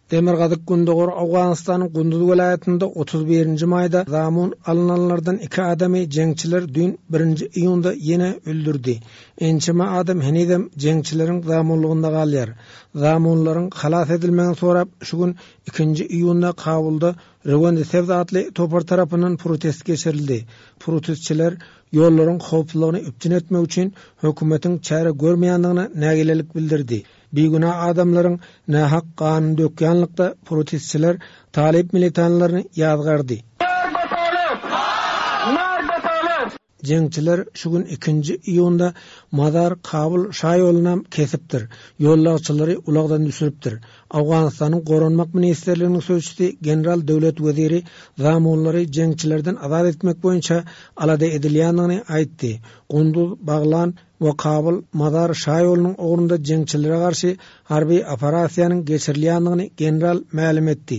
Demirgazyk Gündogor Awganystanyň Gündüz welaýatynda 31-nji maýda zamun alynanlardan 2 adamy jeňçiler dün 1-nji iýunda ýene öldürdi. Ençime adam henidem jeňçileriň zamunlygynda galýar. Zamunlaryň halas edilmegini sorap şu gün 2-nji iýunda Kabulda Rewende Sevdatly topar tarapyndan protest geçirildi. Protestçiler ýollaryň howpsuzlygyny üpçün etmek üçin hökümetiň çäre görmeýändigine nägilelik bildirdi. Biguna adamlaryň nähak kanun dökýänlikde protestçiler talip militanlaryny ýazgardy. Jeňçiler şu gün 2-nji iýunda Mazar Kabul şaýoluna kesipdir. Ýollagçylary ulagdan düşüripdir. Awganystanyň goranmak ministrliginiň sözçüsi general döwlet weziri zamonlary jeňçilerden azat etmek boýunça alada edilýändigini aýtdy. Gündüz Baglan we Kabul Mazar şaýolunyň ogurunda jeňçilere garşy harby operasiýanyň geçirilýändigini general ma'lum etdi.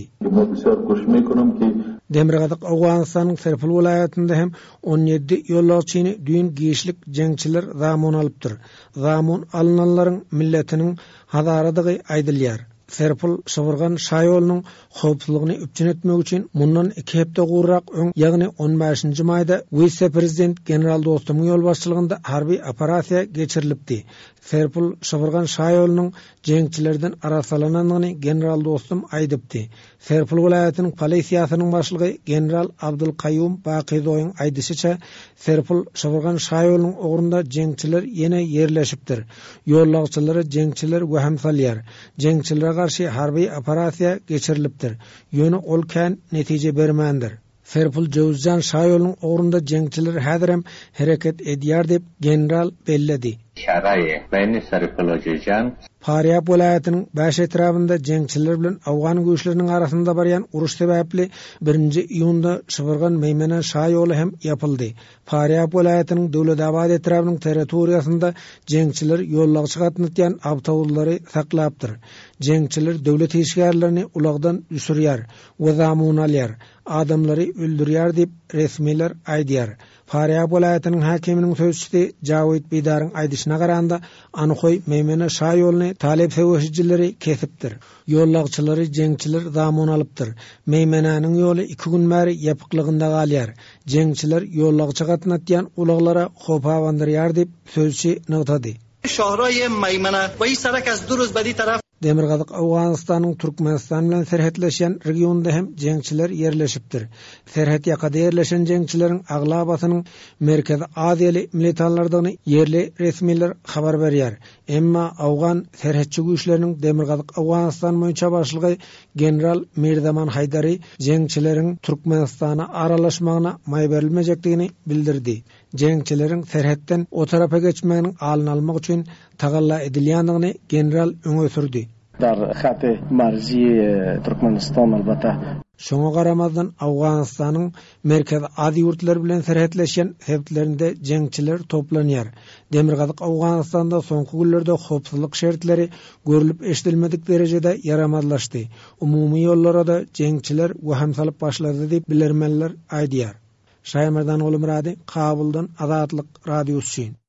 Demirgazyk Awganystanyň Serpil welaýatynda hem 17 ýollagçyny düýün giýişlik jeňçiler zamon alypdyr. Zamon alynanlaryň milletiniň hazaradygy aýdylýar. Serpil şowurgan şaýolunyň howpsuzlygyny üpçün etmek üçin mundan 2 hepde gurrak öň, ýagny 15-nji maýda vice-prezident general Dostumyň ýolbaşçylygynda harby operasiýa geçirilipdi. Serpil şowurgan şaýolunyň jeňçilerden arasalananyny general Dostum aýdypdy. Serpil welaýatynyň polisiýasynyň başlygy general Abdulkayyum Bakyzowyň aýdysyça, Serpil şowurgan şaýolunyň ogurunda jeňçiler ýene ýerleşipdir. Ýollagçylary jeňçiler wähem salýar. Jeňçilere garşy harby operasiýa geçirilipdir. Ýöne ol kän netije bermändir. Serpil Jowzjan şaýolunyň ogurunda jeňçiler häzir hem hereket edýär dep general belledi. Şaraýy bäni Serpil Jowzjan Faryab welaýatynyň baş etrafynda jeňçiler bilen Awgan güýçleriniň arasynda barýan uruş sebäpli 1-nji iýunda şywyrgan meýmene şaýoly hem ýapyldy. Faryab welaýatynyň Döwledabad etrafynyň territoriýasynda jeňçiler ýollagçy gatnatýan awtobusly saklapdyr. Jeňçiler döwlet işgärlerini ulagdan düşürýär we zamun alýar. Adamlary öldürýär dip resmiler aýdýar. Faryab welaýatynyň hakiminiň sözçüsi Jawid Bidaryň aýdyşyna garanda anykoy meýmene şaýolyny talep sewişçileri kesipdir. Ýollagçylary jeňçiler zamun alypdyr. Meýmenenin ýoly 2 gün bäri ýapyklygynda galýar. Jeňçiler ýollagçy gatnatýan ulaglara howpawandyrýar dip sözçi nagtady. Şahraýy Meýmene we sarak az duruz bedi taraf Demirgazyk Awganystanyň Türkmenistan bilen serhetleşen regionda hem jeňçiler ýerleşipdir. Serhet ýakada ýerleşen jeňçileriň aglabasynyň Merkezi Aziýaly militanlardygyny ýerli resmiler habar berýär. Emma Awgan serhetçi güýçleriniň Demirgazyk Awganystan boýunça başlygy general Mirzaman Haydary jeňçileriň Türkmenistana aralaşmagyna maý berilmejekdigini bildirdi. Jeňçileriň serhetden o tarafa geçmeginiň alyny almak üçin tagalla edilýändigini general öňe sürdi. Dar xaty marzi Türkmenistan albata. Şoňa garamazdan Awganystanyň Merkezi Aziýa ýurtlary bilen serhetleşen heplerinde jeňçiler toplanýar. Demirgazyk Awganystanda soňky günlerde howpsuzlyk şertleri görülip eşdilmedik derejede yaramazlaşdy. Umumy ýollara da jeňçiler wähem salyp başlady diýip bilermenler aýdýar. Şaýmerdan Olumrady, Kabuldan Azatlyk radiosu.